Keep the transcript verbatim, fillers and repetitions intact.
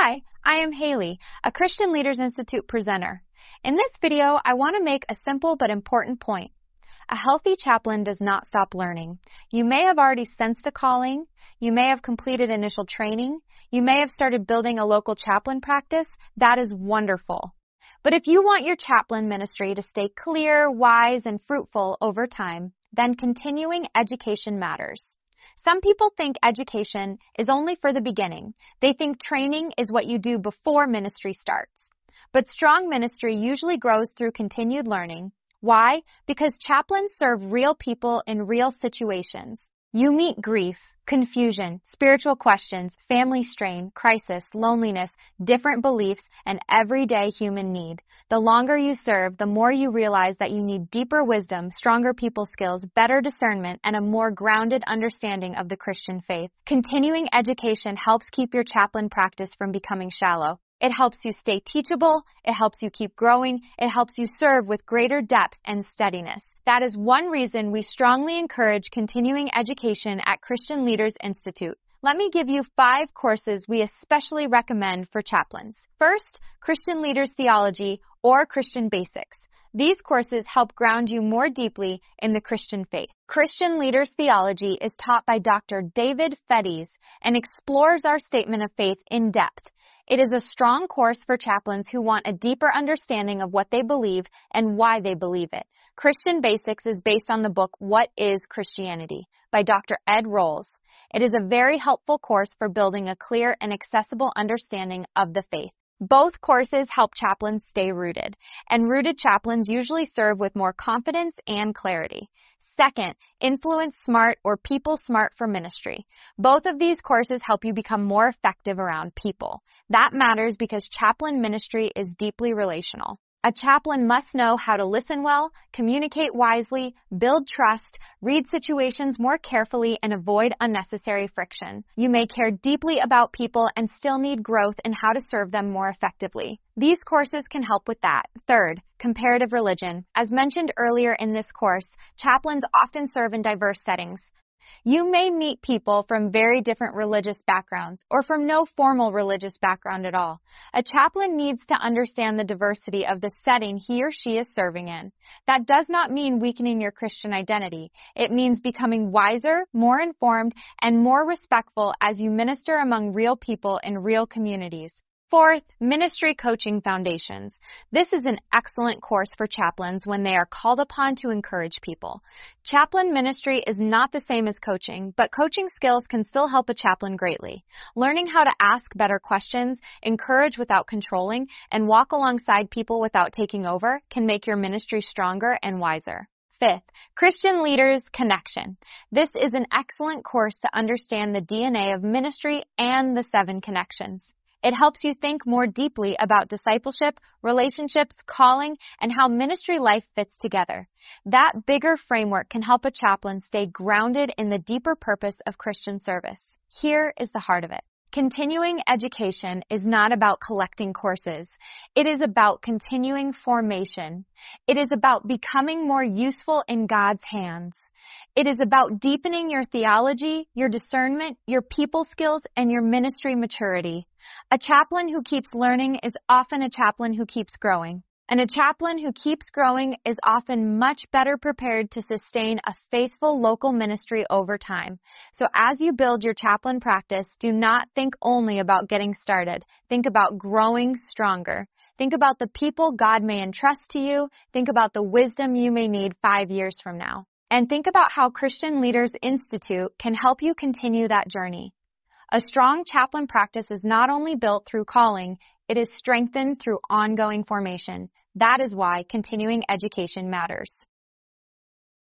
Hi, I am Haley, a Christian Leaders Institute presenter. In this video, I want to make a simple but important point. A healthy chaplain does not stop learning. You may have already sensed a calling, you may have completed initial training, you may have started building a local chaplain practice. That is wonderful. But if you want your chaplain ministry to stay clear, wise, and fruitful over time, then continuing education matters. Some people think education is only for the beginning. They think training is what you do before ministry starts. But strong ministry usually grows through continued learning. Why? Because chaplains serve real people in real situations. You meet grief, confusion, spiritual questions, family strain, crisis, loneliness, different beliefs, and everyday human need. The longer you serve, the more you realize that you need deeper wisdom, stronger people skills, better discernment, and a more grounded understanding of the Christian faith. Continuing education helps keep your chaplain practice from becoming shallow. It helps you stay teachable, it helps you keep growing, it helps you serve with greater depth and steadiness. That is one reason we strongly encourage continuing education at Christian Leaders Institute. Let me give you five courses we especially recommend for chaplains. First, Christian Leaders Theology or Christian Basics. These courses help ground you more deeply in the Christian faith. Christian Leaders Theology is taught by Doctor David Fetties and explores our statement of faith in depth. It is a strong course for chaplains who want a deeper understanding of what they believe and why they believe it. Christian Basics is based on the book What is Christianity by Doctor Ed Rolls. It is a very helpful course for building a clear and accessible understanding of the faith. Both courses help chaplains stay rooted, and rooted chaplains usually serve with more confidence and clarity. Second, Influence Smart or People Smart for Ministry. Both of these courses help you become more effective around people. That matters because chaplain ministry is deeply relational. A chaplain must know how to listen well, communicate wisely, build trust, read situations more carefully, and avoid unnecessary friction. You may care deeply about people and still need growth in how to serve them more effectively. These courses can help with that. Third, Comparative Religion. As mentioned earlier in this course, chaplains often serve in diverse settings. You may meet people from very different religious backgrounds or from no formal religious background at all. A chaplain needs to understand the diversity of the setting he or she is serving in. That does not mean weakening your Christian identity. It means becoming wiser, more informed, and more respectful as you minister among real people in real communities. Fourth, Ministry Coaching Foundations. This is an excellent course for chaplains when they are called upon to encourage people. Chaplain ministry is not the same as coaching, but coaching skills can still help a chaplain greatly. Learning how to ask better questions, encourage without controlling, and walk alongside people without taking over can make your ministry stronger and wiser. Fifth, Christian Leaders Connection. This is an excellent course to understand the D N A of ministry and the seven connections. It helps you think more deeply about discipleship, relationships, calling, and how ministry life fits together. That bigger framework can help a chaplain stay grounded in the deeper purpose of Christian service. Here is the heart of it. Continuing education is not about collecting courses. It is about continuing formation. It is about becoming more useful in God's hands. It is about deepening your theology, your discernment, your people skills, and your ministry maturity. A chaplain who keeps learning is often a chaplain who keeps growing. And a chaplain who keeps growing is often much better prepared to sustain a faithful local ministry over time. So as you build your chaplain practice, do not think only about getting started. Think about growing stronger. Think about the people God may entrust to you. Think about the wisdom you may need five years from now. And think about how Christian Leaders Institute can help you continue that journey. A strong chaplain practice is not only built through calling, it is strengthened through ongoing formation. That is why continuing education matters.